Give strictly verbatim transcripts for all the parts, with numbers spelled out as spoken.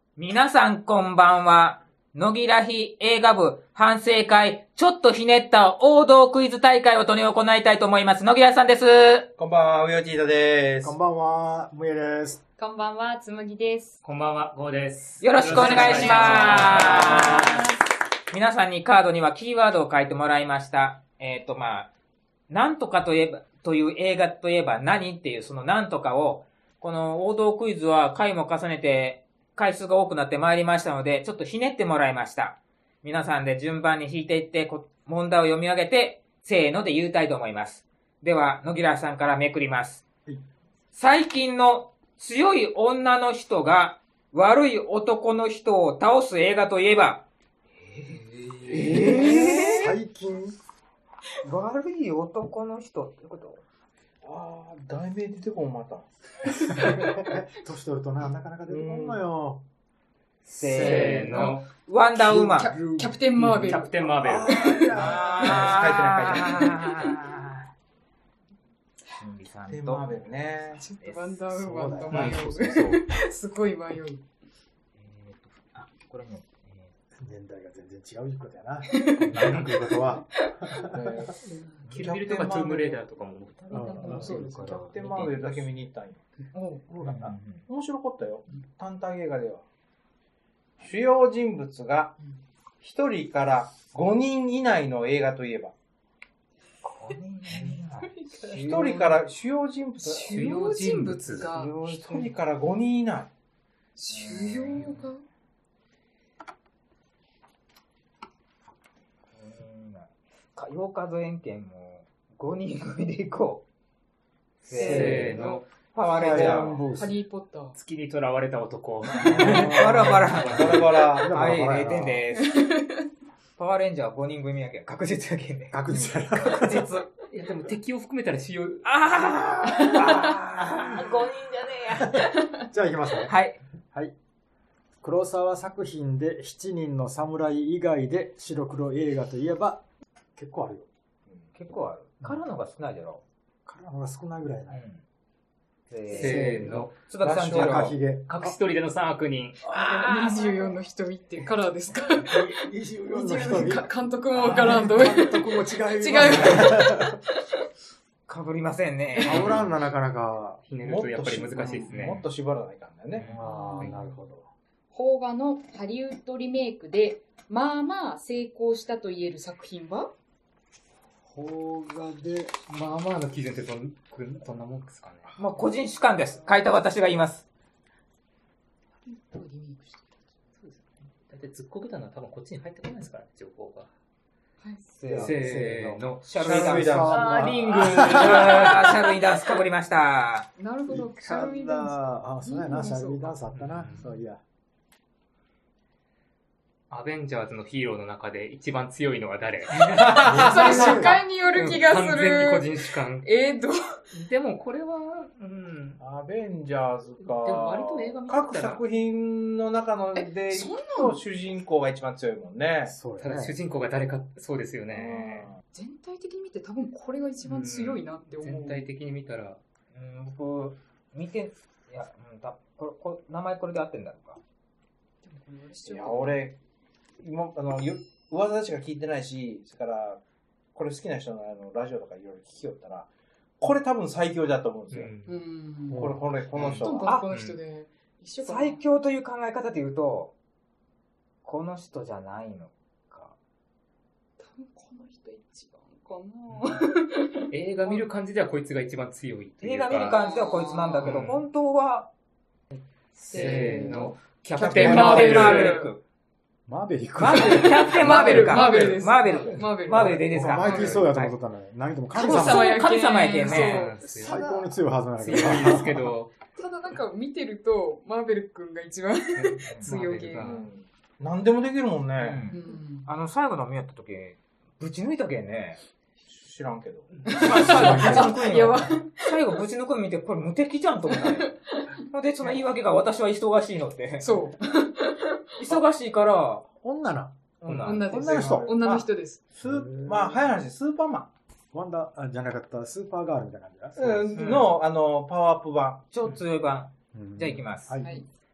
皆さんこんばんは。野木らひ映画部反省会、ちょっとひねった王道クイズ大会をとに行いたいと思います。野木らさんです。 こんばんは、うよちいとです。 こんばんは、むえです。 こんばんは、つむぎです。 こんばんは、ゴーです。 よろしくお願いします。皆さんにカードにはキーワードを書いてもらいました。えっと、まあ、なんとかといえば、という映画といえば何っていうそのなんとかを、この王道クイズは回も重ねて回数が多くなってまいりましたので、ちょっとひねってもらいました。皆さんで順番に引いていって、問題を読み上げて、せーので言いたいと思います。では、野木らさんからめくります。はい、最近の強い女の人が悪い男の人を倒す映画といえば、 えー、えー、最近悪い男の人ってことああ、題名出てこんまた。 年取るとな、なかなか出てこんのよ。 せーの。ワンダーウーマン。 キャ、キャプテンマーベル。 キャプテンマーベル。 ああ、書いてない書いてない。 キャプテンマーベルね。 ちょっとワンダーウーマンと迷迷う。すごい迷う。えーと、 あ、これね。 年代が全然違うことやな。なんかいうことは。 キルビルとかトゥームレーダーとかも。 そうです。キャプテンマーベルだけ見に行ったんよ。そうだな。面白かったよ。単体映画では。主要人物がひとりからごにん以内の映画といえば。ひとりから主要人物主要人物がひとりからごにん以内。 主要が火曜数えんけんもごにん組でいこう。 せーの。 パワーレンジャー。 ハリーポッター。 月に囚われた男。 バラバラ。 バラバラ。 はい、れいてんです。パワーレンジャーはごにん組やけん。確実やけんね。 確実やな。 確実。 いや、でも敵を含めたら主要。 ああごにんじゃねえや。 じゃあ行きますね。 はい。 はい。黒沢作品でしちにんの侍以外で白黒映画といえば、結構あるよ。 結構ある。カラーの方が少ないじゃろ。 カラーの方が少ないぐらいない。 せーの。 椿さんじろう。 赤ひげ。 隠し撮りでのさん悪人。 にじゅうよんの瞳ってカラーですか？ にじゅうよんのにじゅうよん瞳。 の監督もわからんと。 監督も違う。 違う。 かぶりませんね。 かぶらんな、なかなか。 ひねるとやっぱり難しいですね。 もっと縛らないかんだよね。 ああ、なるほど。 邦画のハリウッドリメイクで、まあまあ成功したと言える作品は？ 邦画で、 まあまあの基準ってどんどんなもんですかね。 もう個人主観です。書いた私が言います。 ハリウッドリメイクした。 そうですね。だいたいずっこけたのは多分こっちに入ってこないですからね、情報が。 はい。 せーの。シャルイダンス。 あー、リング。シャルイダンスかぶりました。 なるほど。シャルウィダンス。 ああ、そうやな、シャルウィダンスあったな。そういや。 アベンジャーズのヒーローの中で一番強いのは誰？ それ主観による気がする。 完全に個人主観。 えーと。 でもこれは、うん。 アベンジャーズか。 でも割と映画見た各作品の中ので、と主人公が一番強いもんね。 そうただ主人公が誰か、そうですよね。 全体的に見て多分これが一番強いなって思う。 全体的に見たら。 うん、僕、見て、いや、うん、だこれこれ名前これで合ってんだろうか。 いや、俺、今、あの、噂しか聞いてないし、それから、これ好きな人のあのラジオとかいろいろ聞きよったら、これ多分最強だと思うんですよ。 うん。 これ、これ、この人は。この人で。 一緒かな。最強という考え方で言うと、この人じゃないのか。 多分この人一番かな。 映画見る感じではこいつが一番強い。 映画見る感じではこいつなんだけど、うん、本当は、 せーの、 キャプテンマーベル。マーベルク。 マーベリック。 マーベル、キャプテンマーベルか。 マーベルです。 マーベル。マーベル。マーベルでいいですか？ マイティーソーやと思っとったのに。何とも神様。 神様やけんね。 最高に強いはずなんやけど。 強いですけど。 ただなんか見てると、マーベル君が一番強いゲーム。 何でもできるもんね。 あの、最後の見やった時、ぶち抜いたけんね。 知らんけど。 最後ぶち抜くの見て、これ無敵じゃんと思った。で、その言い訳が私は忙しいのって。 そう。 忙しいから、 女な。 女の人。 女の人です。 スー、まあ、早い話、スーパーマン。 ワンダーじゃなかったスーパーガールみたいな感じだ。 の、あの、パワーアップ版。 超強い版。じゃあ行きます。 はい。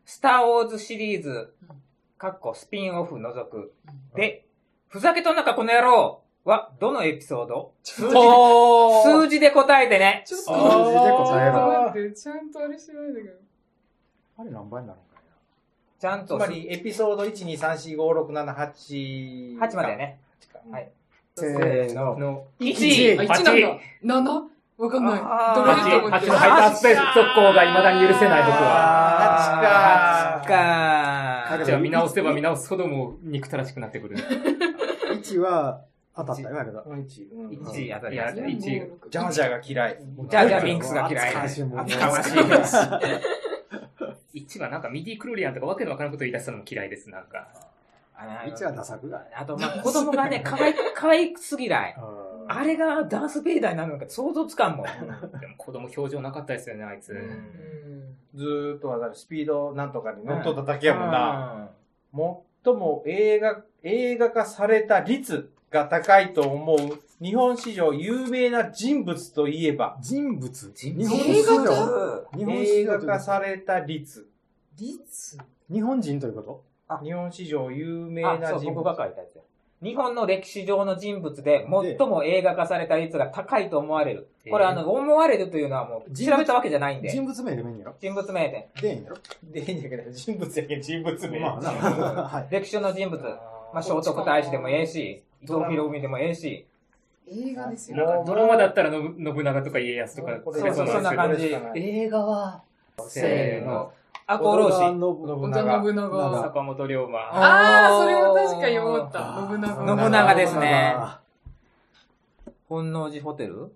スターウォーズシリーズ、かっこスピンオフ除く。で、ふざけとんなかこの野郎は、どのエピソード数字で、数字で答えてね。 ちょっと数字で答えろ。 待って、ちゃんとあれしてないんだけど。 あれ何倍になるのかちゃんと。 つまり、エピソードいち、に、さん、よん、ご、ろく、なな、はち。 はちまでね。 は。 はいい。 せーの。 の、 いち。 あ、いちなんだ。なな? わかんない。 あーどれだと思ってはちのハイパースペース速攻が未だに許せない僕は。 はちか。 かじゃあ見直せば見直すほどもう憎たらしくなってくる。 いちは当たったよ、だけど。 いち。うんいち当たいや、 りました。 いち。 ジャージャーが嫌い。 ジャージャービンクスが嫌い。 懐かしいもんね懐かしいです。 いちはなんかミディクロリアンとかわけのわからんこと言い出したのも嫌いです、なんか。 いちはダサくだ。 あと、まあ、子供がね、可愛く、可愛くすぎない。 うんあれがダース・ベイダーになるのか想像つかんもん。 でも子供表情なかったですよね、あいつ。 ずーっとはスピードなんとかに乗っとっただけやもんな。 うん最も映画、映画化された率が高いと思う日本史上有名な人物といえば、 人物人日本映画史上か日本史映画上という化された率。 率日本人ということ日本史上有名あ、そう、 な人物。 僕が書いたやつや。日本の歴史上の人物で最も映画化された率が高いと思われる。これあの、思われるというのはもう調べたわけじゃないんで。 人物名でもいいんやろ人物名で。 でいいんやろでいいんだけど、人物やけん人物名。 まあな。はい。 歴史上の人物。まあ、聖徳太子でもええし、伊藤博文でもええし。 映画ですよ。 なんかドラマだったらの信長とか家康とか、 これそうそうそんな感じ映画は、 せーの。赤穂浪士。 信織田長。 信長。 坂本龍馬。 ああ、それは確かに思った。信長。 信長ですね。本能寺ホテル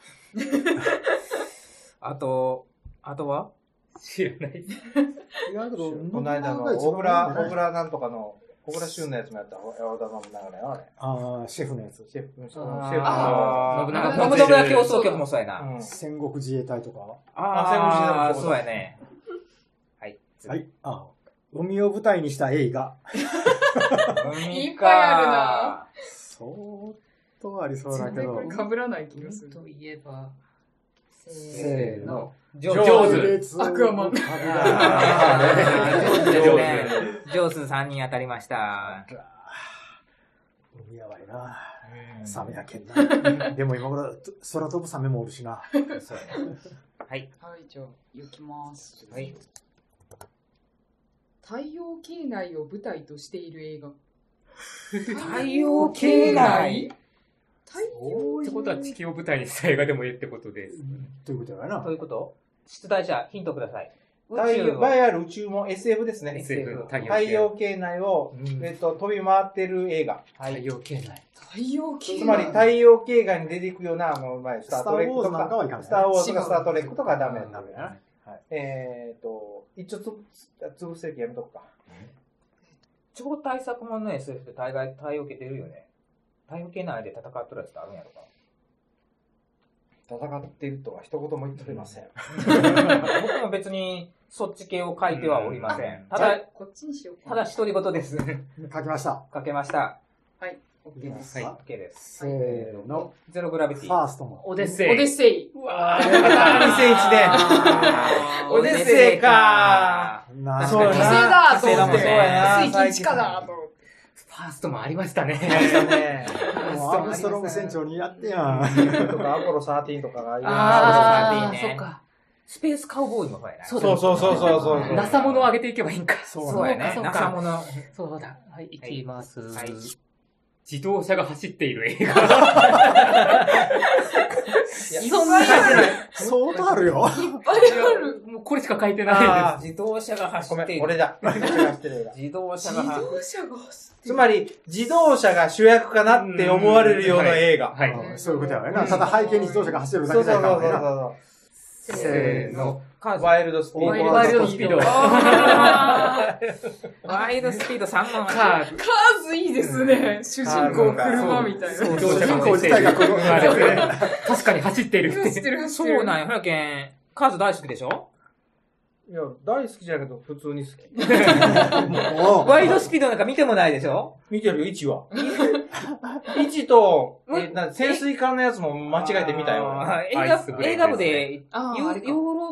あと、あとは知らない。 違うけど、 この間の小倉、小倉なんとかの、小倉旬のやつもやった。織田信長だよ、あれ。 ああ、シェフのやつ。 シェフ、シェフあー信長信長競争曲もそうやな。 うん戦国自衛隊とかああ、 戦国時代もそうそうやね。はい。 はい。あ海を舞台にした映画。 海いっぱいあるな。 相当ありそうだけど全然こ。れ被らない気がする。 といえば、 せーの。 ジョジョーズズアクアマンあージョーズ上手ですね。上手さんにん当たりました。 海やばいな。サメやけんな。でも今頃、空飛ぶサメもおるしな。 そうやね。はい。 はい、じゃあ、行きます。 はい。 太陽系内を舞台としている映画。 太陽系内太陽ってことは地球を舞台にした映画でもいいってことです。 ということやなどう。いうこと出題者、ヒントください。 太陽、場合ある宇宙も エスエフ ですね。 エスエフ太陽系内を、 うんえっと、飛び回ってる映画。 太陽系内。 太陽系内つまり太陽系外に出ていくような、もう前、スタートレックとスターウォーズなんかはいかか、 んねスターウォーズとかスタートレックとかはダメなんだダメやな。はい。 えっと、一応つぶすべきやめとくか。 超大作ものの エスエフ って大概太陽系出るよね。太陽系内で戦ってるやつってあるんやろか。 戦っているとは一言も言っておりません。 僕も別にそっち系を書いてはおりません。ただ、 こっちにしようかただ独り言です。 書きました。 書けました。 はい、OK です。 はい OK です。 せーの。 ゼログラビテフィ。 ァーストも。 オデッセイ。 オデッセイ。 うわにせんいちねん。オデッセイかなそうやな火星だと思って。 火星だもんね水金地下だと思って。 ファーストもありましたね。 ね。 もうアームストロング船長にやってやん。 とか、アポロサーティーンとかがありまあーあー、そっか。 スペースカウボーイもそうやな。 す。そうそうそうそうそうそう。 ナサものを上げていけばいいんか。 そうそうやね。 そうかナサもの。 そうだ。はい、行きます。 はい自動車が走っている映画。 そんなに相当あるよ。 いっぱいある。 もうこれしか書いてないです。 自動車が走ごめん、 っている。 俺だ。自動車が走ってる映画自動車自が走って動車が走ってつまり、自動車が主役かなって思われるような映画。 はい。 うんそういうことやね。ただ背景に自動車が走ってるだそうけじゃそうそうそういかんわねな。 そせーの。 カーズ。 ワイルドスピード。 ワイルドスピード。 あーワイドスピードさん問。 カーカーズいいですね。主人公車みたいな。 自主人公自体がこのまあですね確かに走っているって。 走ってる走ってる。 そうなんや。ほやけん、カーズ大好きでしょいや、大好きじゃないけど、普通に好き。 もうワイドスピードなんか見てもないでしょ見てるよ、いちは。いちと、え、な潜水艦のやつも間違えて見たよ。 あー映画、 アイスブレイクですね映画部で、 あーあれかヨヨーロ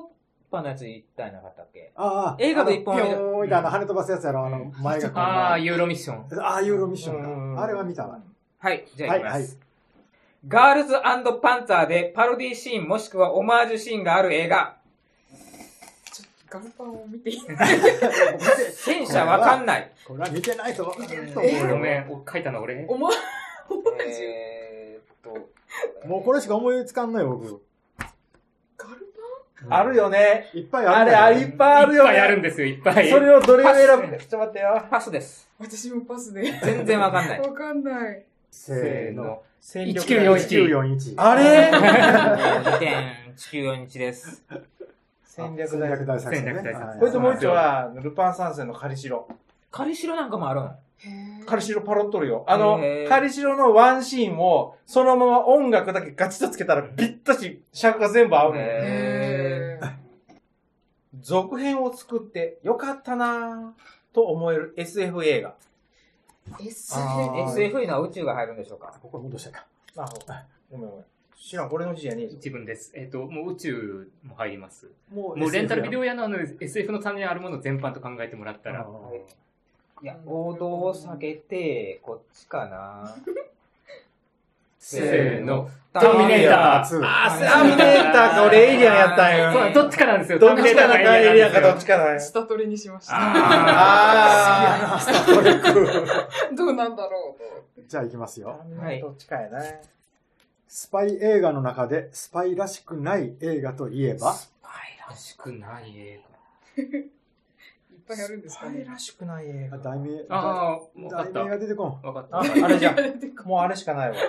本のやつ言ったんなかったっけ？ ああ、 映画で一本ピョーン置いてあの、跳ね飛ばすやつやろ、あの、前が。 ああ、ユーロミッション。 ああ、ユーロミッショうんンか。あれは見たわ。 はい、じゃあいきます。 はいはいガールズ&パンツァーでパロディシーンもしくはオマージュシーンがある映画。 ちょっとガルパンを見ていい？ 戦車わかんない。 これは見てないと分からんと思うよ。 ごめん、お書いたの俺。 おま、 えーっと、 もうこれしか思いつかんのよ、僕。 ガルあるよね。 いっぱいある。 あれ、あれいっぱいあるよね。 いっぱいあるんですよ、いっぱい。 それをどれを選ぶか。ちょっと待ってよ。 パスです。 パン私もパスで。 全然わかんない。 わかんない。 せーの。 戦力いちきゅうよんいちいちきゅうよんいち。 あれにてんいちきゅうよんいちです。 戦略戦略大大作戦ね。 戦略大作戦はいこれともう一丁は、ルパン三世のカリシロ。 カリシロなんかもあるん。 カリシロパロっとるよ。あのへー、 カリシロのワンシーンを、そのまま音楽だけガチッとつけたら、ぴったし尺が全部合うのよ。 へー続編を作ってよかったなぁと思える エスエフ 映画。 S あーエスエフ のは宇宙が入るんでしょうか？ ここ戻したか。 あ、ごめんごめん。知らん、俺の字じゃねえぞ。 自分です。えっと、もう宇宙も入ります。 ももうレンタルビデオオ屋のあの エスエフ の種にあるもの全般と考えてもらったら、 いや、王道を下げて、こっちかな。 せーの。 ターミネーターツー。 あ、ターミネーターか俺エイリアンやったんよ。 そうどっちかなんですよ。 どっちかなんかエイリアンかどっちちかなんよ。 下取りにしました。 あどうなんだろう。 じゃあ行きますよ。 ー。どっちかやな。 スパイ映画の中でスパイらしくない映画といえば、 スパイらしくない映いっぱいあるんですかね。 スパイらしくない映画。 題名、 画。ああ、わかった。 題名が出てこん。 わかった。 あ、あれじゃん。もうあれしかないわ。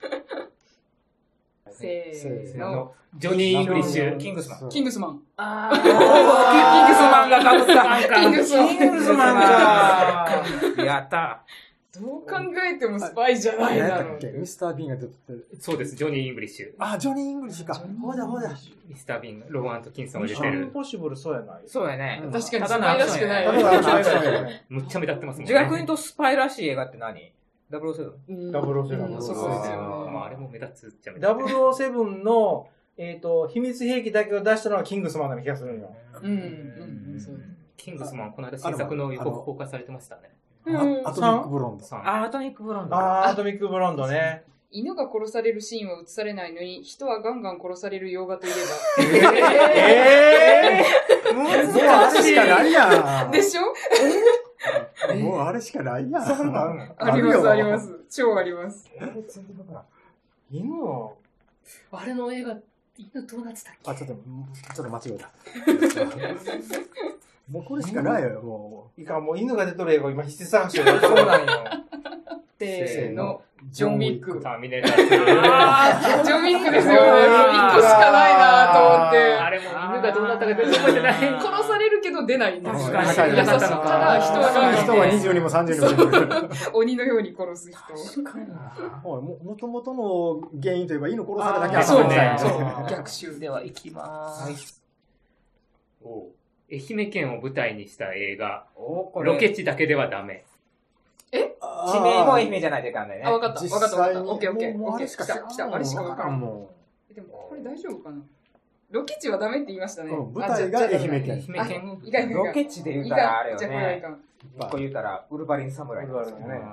せーの。 ジョニー・イングリッシュ。 キングスマン。 キングスマン。 あー、キングスマンがかぶった。 キングスマン。 キングスマンか。 やった。 どう考えてもスパイじゃない何だろうやったっけ。ミスター・ビーンが出てる。 そうです、ジョニー・イングリッシュ。 あ、ジョニー・イングリッシュか。ほうだほうだ。 ミスター・ビーン、ローアント・キンソンがミッションイン出てる。 ポッシブルそうやない。 そうやね。 確かにただのスパイらしくない。 ただのアクション映画やね。 むっちゃ目立ってますもんね。 自学院とスパイらしい映画って何？ダブルオーセブン。 うんダブルオーセブンうんそうですよまあ、あれね。 も目立つっちゃ目立つ。 ダブルオーセブンの、えっと、秘密兵器だけを出したのはキングスマンな気がするんよ。 うんうんうんそう。 キングスマン、この間新作の予告公開されてましたね。 うんあアトミック・ブロンド。 さんあ、アトミックブロンド。 あー、アトミックブロンドね。 犬が殺されるシーンは映されないのに、人はガンガン殺される洋画といええぇもうあれしかないやば。 ん。 でしょもうあれしかないやん。 そんなんあるの？ ありますありま。す。超あります。 犬を、 あれの映画、犬どうなってたっけ？ あ、ちょっと、ちょっと間違えた。もうこれしかないよ、もいかん、もう犬が出とる映画を今必死探してる。 そうなんよ。 せーの。 う。 ジョン・ウィック。 ターミネーターツー。 あジョン・ウィックですよね。もう一個しかないなと思って。 あれも犬がどうなったか全然覚えてない。 殺されるけど出ないんですよ。 確かに優しいから人はガンガン人はにじゅうにもさんじゅうにも出てくる。 鬼のように殺す人。 ももともとの原因といえば犬殺されなきゃあそうねそうそう逆襲。 では行きまーす。お愛媛県を舞台にした映画、 おこれロケ地だけではダメ。 地名も愛媛じゃないといかんね。 あ、わかった。わかった。わかった。オッケーオッケー。 もうあれオッケー。来た。 しか知らん来た。あれしかわからん。 もでも、これ大丈夫かなロケ地はダメって言いましたね。 うん舞台が愛媛県愛媛県。 いかんいかんいかんロケ地で言ういたらあれよかん。じゃあこれはいね。 かん。 う。 一個言うたら、ウルヴァリン侍。 ウルヴァリンね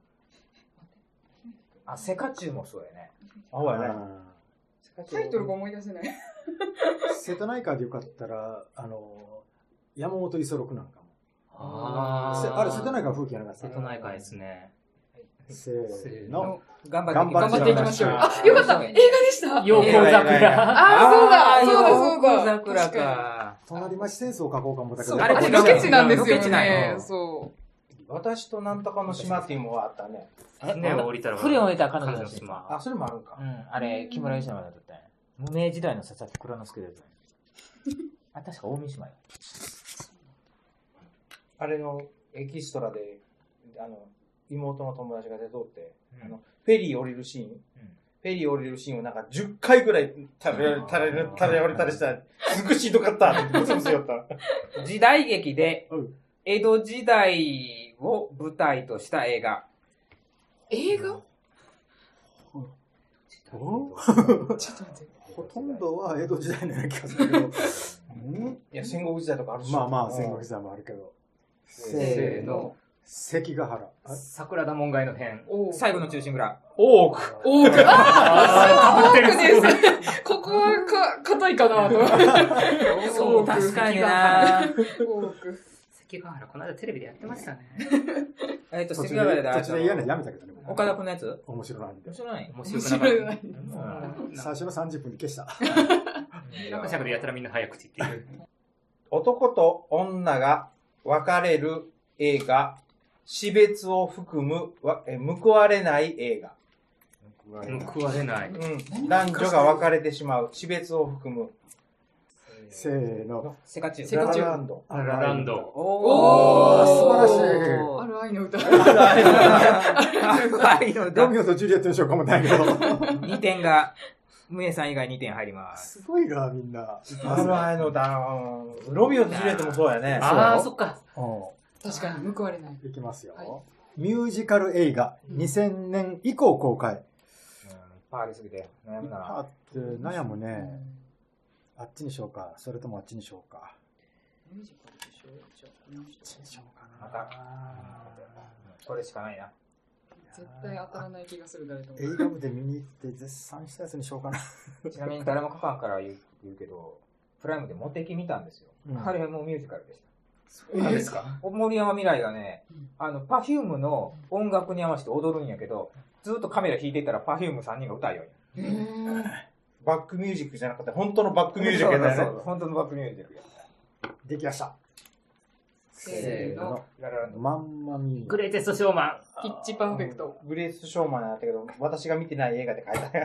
あ、セカチュウもそうやね。 あ、ほやね。 タイトルが思い出せない。 瀬戸内海でよかったら、あの、山本五十六なんかも。 あーせあれ、瀬戸内海風景やなかった。 瀬戸内海ですね。 せーの。 頑張頑張頑張っていきましょう。 頑あ、よかった。映画でした。 陽光桜。 あ、そうだ。そうだ、そうだ。 桜確かか。 隣町戦争を書こうか思ったけど。 にそう、ああれ違うれロケ地なんですよロケ地なんねよ。 そ私となんとかの島っていうのがあったね。 船を降りたら。 船を降りたら彼女のの島。 あ、それもあるんかう。ん、あれ、木村義山が撮ったんや。無名時代の佐々木蔵之介です。あ、確か大三島や。 あれのエキストラで、あの、妹の友達が出とって、 うんあの、フェリー降りるシーン、フェリー降りるシーンをなんかじゅっかいぐらい垂れ、垂れ、垂れ降りたりしたら、すっごいしんどかったってブツブツ言った。 時代劇でうん、 江戸時代を舞台とした映画。 う。映画おちょっと待って。 ほとんどは江戸時代のような気がするけど。うんいや、戦国時代とかあるし。 まあまあ、戦国時代もあるけど。 せーの。 関ヶ原。 桜田門外の変。 最後の中心蔵。 多く。 多く。ああ、多くすごいです。ここはか、硬いかなと。 そう、確かにな多く。 関ヶ原、この間テレビでやってましたね。 えっと、 途中関ヶ原で、 で、途中で嫌なやめたけどね。 岡田くんのやつ面白ないんで面。白い。 面白くなかっ面白い。 た。 最初のさんじゅっぷんに消した。 なんかしゃべるやたらみんな早口っていう。 男と女が別れる映画、死別を含むわえ報われない映画。 報われない。 うん。男女が別れてしまう。死別を含む。 せーの。 セカチュウ。 セカチュウララランド。 ララランド。 おー、 素晴らしいある愛の歌。 愛の歌。 ロミオとジュリエットにしようかもないけど。 にてんが、ムエさん以外にてん入ります。 すごいな、みんな。 あるあいのだ。ロミオとジュリエットもそうやね。 ああ、そっか。 確かに報われない。 いきますよ、 はい。 ミュージカル映画、にせんねん以降公開。 いっぱいありすぎて、悩むな。 あって悩むね。あっちにしようか、それともあっちにしようか。 ミュージカルでしょじゃあ、この人あっちにしようかまた。これしかないな。 絶対当たらない気がする、誰とも。 映画部で見に行って絶賛したやつにしようかな。 ちなみに誰も書かんから言う言うけど、プライムでモテキ見たんですよ。 うんあれもミュージカルでした。 そうなんですか。 森山未来がねうん、 あの、パフュームの音楽に合わせて踊るんやけど、ずっとカメラ引いてたらパフュームさんにんが歌うように。 バックミュージックじゃなくて、本当のバックミュージックやったよね。 そうそう本当のバックミュージックや。 できました。 せーの。 ララランド。 マンマミーグレイテストショーマン。 ピッチパーフェクト。 グレースショーマンやったけど、私が見てない映画で書いた。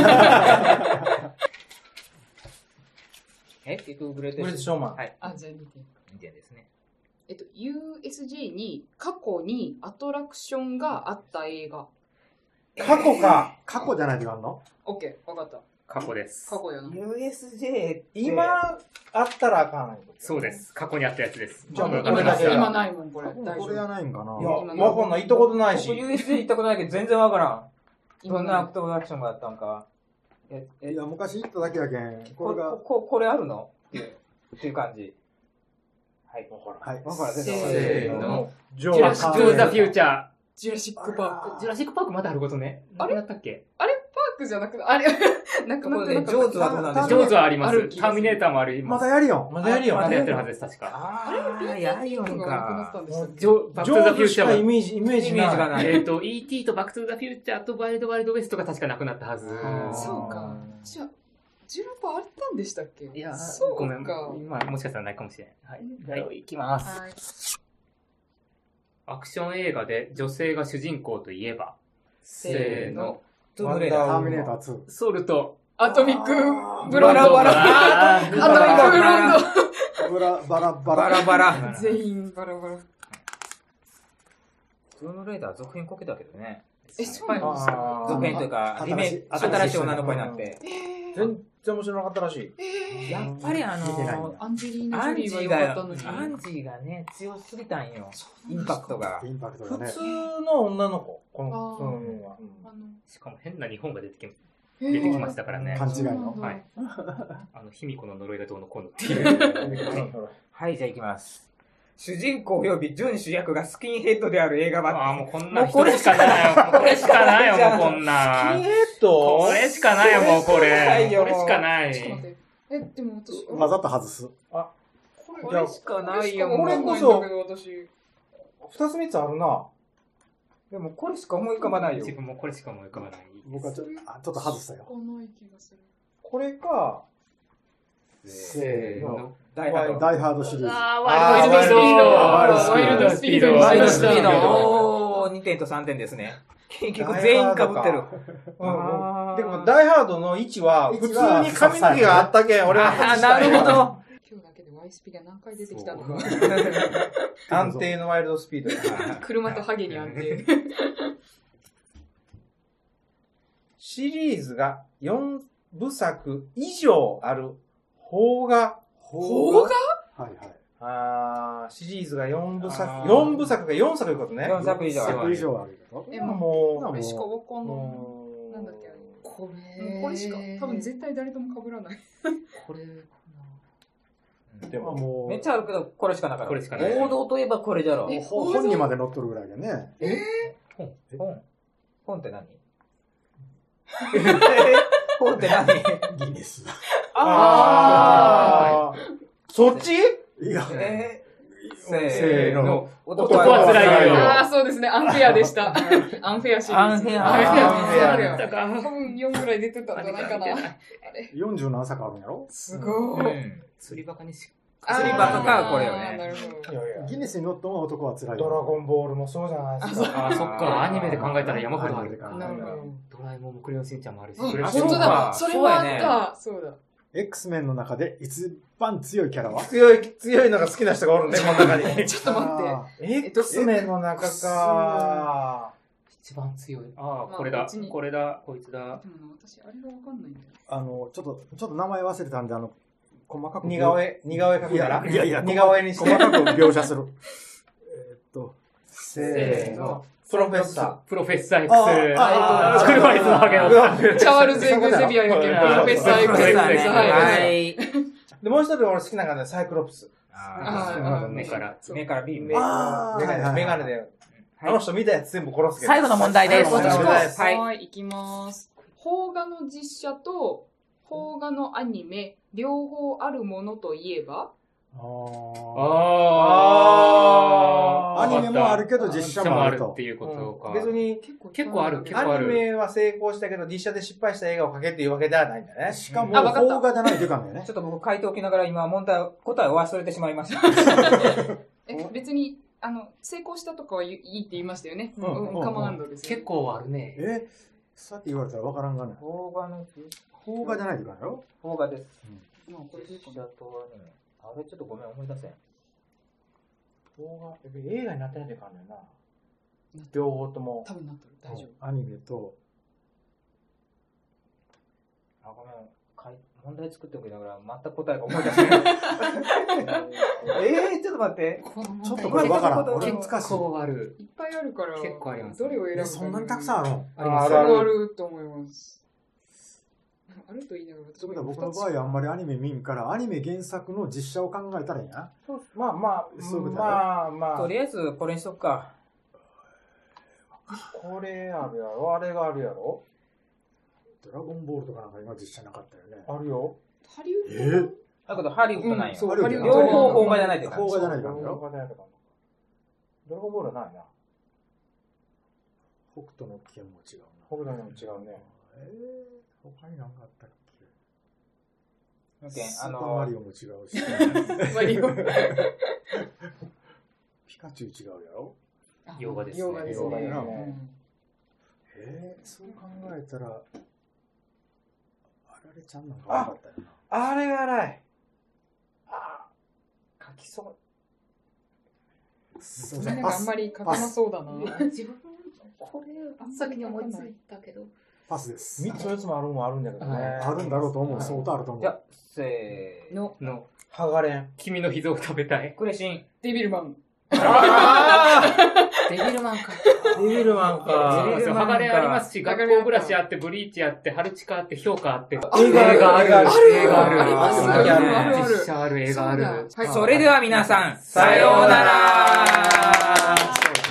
え結局グレーテグレースショーマン。 はい。 あ、じゃあにてん。 にてんですね。 えっと、ユーエスジェー に過去にアトラクションがあった映画。 過去か。 過去じゃないと言わんの？ オッケー、わかった。 過去です。 過去やな。 ユーエスジェー って今、あったらあかんない。 そうです。過去にあったやつです。 じゃあもうこ今れだけや今ないもん、これ。大丈これや夫。 ないんかな。 いや、わかんない。行ったことないし。 僕 ユーエスジェー 行ったことないけど全然わからん。ど今なんなアクトアクションがあったんか。え、えい、や、昔行っただけやけん。ここれが、 ここれあるのっていう、っていう感じ。はい。わからん。 はい。 わからん。 せーの。 ジョジュラシック・ザ・フューチャー。 ジュラシック・パーク。 ジュラシック・パークまだあることね。 あれ何だったっけ？ あれパークじゃなくて、あれなくなってなかった。 ジョーズはどうなんでしょうジョーズはあります。 ある気がするターミネーターもありまます。 だやるよ。 まだやるよ。 まだやってるはずです、確か。 ああ、やるよんがなくなったかん。でしたっけジョバック・トゥ・ザ・フューチャーはイメージ、イメージイメージがない。 えっと、イーティー とバック・トゥ・ザ・フューチャーとワイルド・ワイルド・ウェストが確かなくなったはず。 あーそうか。じゃあ、ジュラパあったんでしたっけ？ いや、 そうごめん。 か。 今、もしかしたらないかもしれない。はい。はい、いきます。 はい。 アクション映画で女性が主人公といえば、 せーの。 トゥームレイダー。 ターミネーターツー。 ソルト、 アトミックブロンド。 バラバラアトミックブロンバラバラババラ。 ラバラ。 ド。全員バラバラ。 トゥームレイダー続編こけたけどね。 え、そうなんですか？ 続編というか、リメイク、新しい女の子になって。 全然面白なかったらしい。 えやっぱりあ見てないんのだ、 アンジェリーナ・アジョリーはンジーが、 良かったのに。 アンジーがね、強すぎたんよ。インパクトが。 インパクトがね。 普通の女の子。この、 あーその辺は。 あのしかも変な日本が出てき、 へ出てきーましたからね。 勘違いのはい。あの、卑弥呼の呪いがどうのこうのっていう。 はい、じゃあ行きます。主人公及び準主役がスキンヘッドである映画版。 ああ、もうこんな人しかないよ。これしかないよ、もうこんな。 えっとこれしかないよ、もうこれ。 ないよこれしかない。 ちょっと待って。え、でも私、 わざと外す。 あ、 ここれしかないよ、 これもう。 こそこれこそ、私。 二つ三つあるな。 でもこれしか思い浮かばないよ自。分もこれしか思い浮かばない。 僕はちょあちょっと外したよ。 こない気がする。 これか、 せーの。 ダイハード。 ダイハードシリーズ。 あー、 ワイルドスピードワイルドスピード。 ワイルドスピード。 ワイルドスピード。 おー、にてんとさんてんですね。結局全員被ってる。 うん。 あーでも、ダイハードの位置は、普通に髪の毛があったけん、俺はあー、なるほど。 今日だけでワイスピが何回出てきたのか。 安定のワイルドスピード。 車とハゲに安定。 シリーズがよんぶさく以上ある邦画。 邦画はいはい。 あーシリーズがよんぶさく、 あーよんぶさくがよんさくいうことね。 よんさく以上あるさく以上あるけど。 え、 もうもう、これしかわかんない。 もうなんだっけあれ。 これ。これしか、多分絶対誰とも被らない。 これかでももうめっちゃあるけど、これしかなかな。 った。 これしかない。 王道といえばこれじゃろ。 えほ本にまで載っとるぐらいでね。 え本本本って何本って何ギネス。 あー。そっちいや、 えせーーの。 男は辛いよああ、そうですね。アンフェアでした。アンフェアシリーズ。 アンフェアアンフェアアンフェアだよ。 だか多分よんぐらい出てたんじゃないかな。あれ。 よんじゅう何作あるんやろ？ すごい。 うん釣りバカにし、 釣りバカかこれよねあーなるほど。 いやいやギネスに乗っても男は辛いよ。 ドラゴンボールもそうじゃないですか。 あ、そっか、アニメで考えたら山ほどある。 あなるほど。 ドラえもんもクレヨンしんちゃんもあるし。 あクレヨンそう本当だ。 そそうれはあやねった。そうだ。 X メンの中で一番強いキャラは？ 強い、強いのが好きな人がおるね、この中に。 ちょっと待って。 あえ、X メンの中か。 一番強い。ああ、 まあこれだ別に。 これだ。こいつだ。 でもな、私、あれがわかんないんだよ。 ーあの、ちょっと、ちょっと名前忘れたんで、あの、細かく。 似顔絵、似顔絵描くから。 いやいや、 似顔絵にして。 細かく描写する。えーっと、 せーの。プロフェッサプロフェッサー X。 ああ車椅子のハゲの。 ー。 チャールズ・エグゼビアが言うプロフェッサー X です。はい。 はい。 で、もう一人俺好きなのがね、サイクロプス。 ああ目から。 ー目からビームメで。 あーガネ、メガネで。あの人見たやつ全部殺すけど。 最後の問題です。 最後の問題です。 はい。 はい、いきます。邦画の実写と邦画のアニメ、両方あるものといえばああアニメもあるけど実写もあるとっていうことか。 別に、 結構結構ある結構アニメは成功したけど、実写で失敗した映画を描けっていうわけではないんだね。 しかも、 あわかった邦画じゃないといかんだよねちょ。っと僕書いておきながら今問題、答えを忘れてしまいました。 え別にあの成功したとかはいいって言いましたよね。 うんうん、カモナンドですよ。 結構あるね。 えそうやって言われたらわからんがな。 邦画の邦画じゃないといかんやろ？ 邦画です。 まあこれでいいか実な写とアニメ。あれちょっとごめん思い出せん。 動画、映画になってないといかんのよな。両方とも。 多分なってる。大丈夫。 アニメと、 あ、ごめん。かい問題作っておきながら全く答えが思い出せない。えー、ちょっと待って。 ちょっとこれわからん。 これ俺難結しい。 構ある。 いっぱいあるから。 結構ありますどれを選ぶえ、 か。 そんなにたくさんあるの？ ありますあるあると思います。あると言いながら、 そういうことは僕の場合はあんまりアニメ見んから、アニメ原作の実写を考えたらいいんや。 そうまあまあ、 そういうことやろまあまあ、 とりあえずこれにしとくか。 これあるやろ、あれがあるやろ。 ドラゴンボールとかなんか今実写なかったよね。 あるよ。 ハリウッドえだけどハリウッドなんよ。 うんそうハリウッド両方邦画じゃないって感じ。 邦画じゃないかんドラやろ。 ゴンボールないとかドラゴンボールはないな。 北斗の拳も違うな。 北斗の拳も違うね。 えー、他に何があったっけ？ あスーパーのマリオも違うし。 マリオ。 ピカチュウ違うやろ？ 洋画ですね洋画ですね。 洋画やなうんえー、そう考えたら、あられちゃんなんか悪かったよな。 あれが荒い。ああ、書きそう。 すいません、 みんながあんパスまり書かなそうだな。 自分、これ、真っ先に思いついたけど。 パスです。 三つ四つもあるもんあるんだけどね。 あるんだろうと思う。 はい相当あると思う。 じゃあ、せーの。 の、 の、 ハガレン。 君の膝を食べたい。 クレシン。 デビルマン。 あデビルマンか。 ーデビルマンか。 デビルマンかハガレンありますし、学校暮らしあって、ブリーチあって、ハルチカあって、評価あって。映映画ある。 ある映画ある。 ありますあるあるあるある実写ある、映画ある。 そうだはいそれでは皆さん、さようなら。